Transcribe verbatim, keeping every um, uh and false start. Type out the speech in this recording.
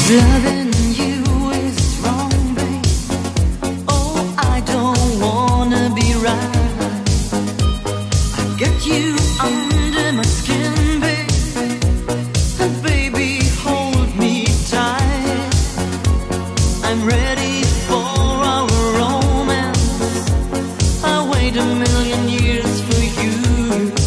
Loving you is wrong, babe. Oh, I don't wanna be right. I get you under my skin, babe. And baby, hold me tight. I'm ready for our romance. I wait a million years for you.